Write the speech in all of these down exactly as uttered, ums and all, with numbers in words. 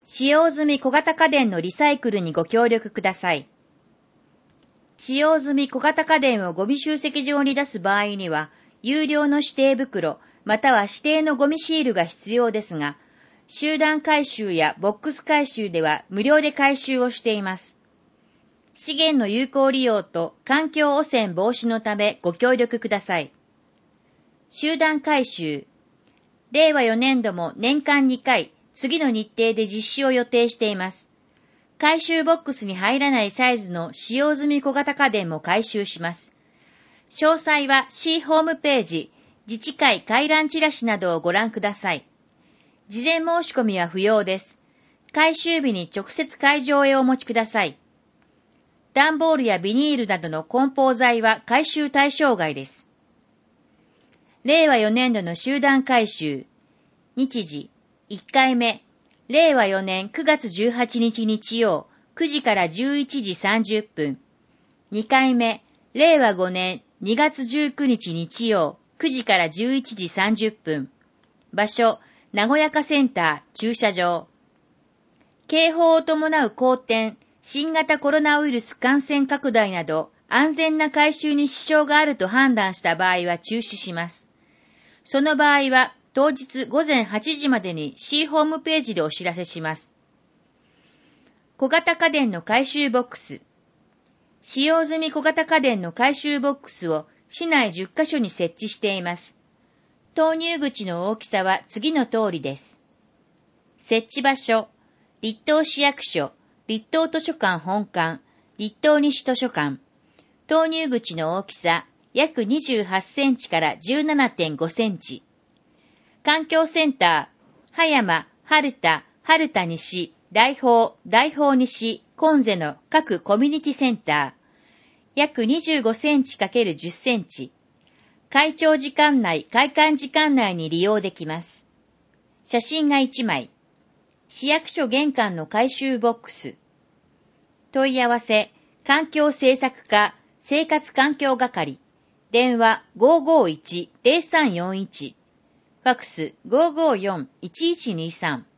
使用済み小型家電のリサイクルにご協力ください。使用済み小型家電をゴミ集積場に出す場合には、有料の指定袋、または指定のゴミシールが必要ですが、集団回収やボックス回収では無料で回収をしています。資源の有効利用と環境汚染防止のためご協力ください。集団回収。れいわよねんども年間にかい、次の日程で実施を予定しています。回収ボックスに入らないサイズの使用済み小型家電も回収します。詳細は C ホームページ、自治会回覧チラシなどをご覧ください。事前申し込みは不要です。回収日に直接会場へお持ちください。段ボールやビニールなどの梱包材は回収対象外です。れいわよねんどの集団回収。日時、いっかいめ、れいわよねんくがつじゅうはちにち日曜、くじからじゅういちじさんじゅっぷん。にかいめ、れいわごねんにがつじゅうくにち日曜、くじからじゅういちじさんじゅっぷん。場所、名古屋家センター駐車場。警報を伴う荒天、新型コロナウイルス感染拡大など安全な回収に支障があると判断した場合は中止します。その場合は当日ごぜんはちじまでに C ホームページでお知らせします。小型家電の回収ボックス。使用済み小型家電の回収ボックスを市内じゅっかしょに設置しています。投入口の大きさは次の通りです。設置場所、立東市役所、立東図書館本館、立東西図書館。投入口の大きさ、約にじゅうはちセンチからじゅうななてんごセンチ。環境センター、葉山、春田、春田西、大宝、大宝西、金瀬の各コミュニティセンター。約にじゅうごセンチかけるじゅっセンチ。開庁時間内、開館時間内に利用できます。写真がいちまい。市役所玄関の回収ボックス。問い合わせ、環境政策課、生活環境係。電話 ごーごーいちーぜろさんよんいち。ファックス ごーごーよんいちいちにさん。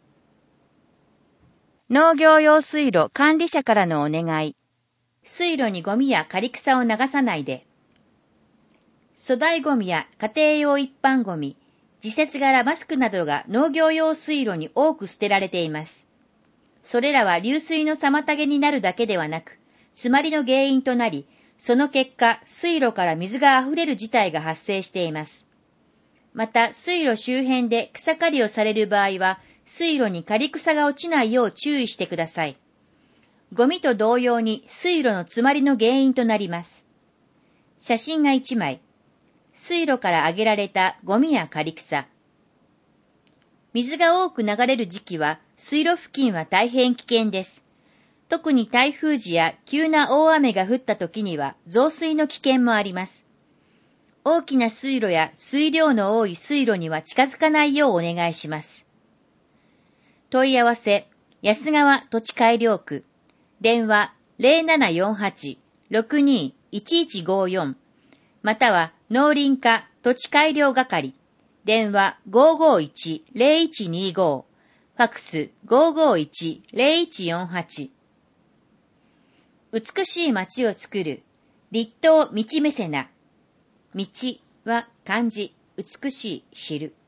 農業用水路管理者からのお願い。水路にゴミや刈草を流さないで。粗大ゴミや家庭用一般ゴミ、自節柄マスクなどが農業用水路に多く捨てられています。それらは流水の妨げになるだけではなく、詰まりの原因となり、その結果、水路から水があふれる事態が発生しています。また、水路周辺で草刈りをされる場合は、水路に刈草が落ちないよう注意してください。ゴミと同様に水路の詰まりの原因となります。写真がいちまい。水路から上げられたゴミや刈草。水が多く流れる時期は、水路付近は大変危険です。特に台風時や急な大雨が降った時には増水の危険もあります。大きな水路や水量の多い水路には近づかないようお願いします。問い合わせ、安川土地改良区。電話 ゼロななよんはち ろくにーいちいちごよん。または農林課土地改良係。電話 ごーごーいちーぜろいちにーご。ファックス ごーごーいちーぜろいちよんはち。美しい街を作る、立東道メセナ。道は漢字、美しい、知る。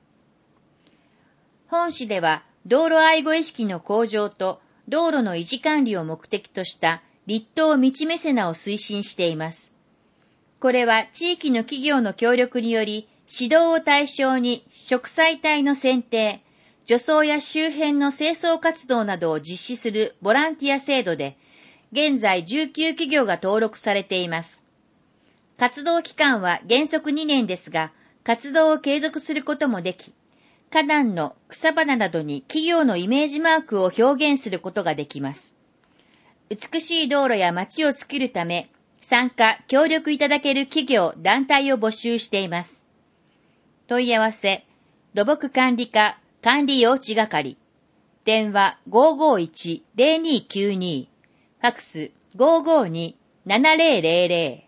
本市では、道路愛護意識の向上と道路の維持管理を目的とした立東道メセナを推進しています。これは地域の企業の協力により、指導を対象に植栽帯の剪定、除草や周辺の清掃活動などを実施するボランティア制度で、現在じゅうきゅう企業が登録されています。活動期間は原則にねんですが、活動を継続することもでき、花壇の草花などに企業のイメージマークを表現することができます。美しい道路や街を作るため、参加、協力いただける企業、団体を募集しています。問い合わせ、土木管理課管理用地係。電話 ごーごーいちーぜろにーきゅうにー。ファックス ごーごーにーななぜろぜろぜろ。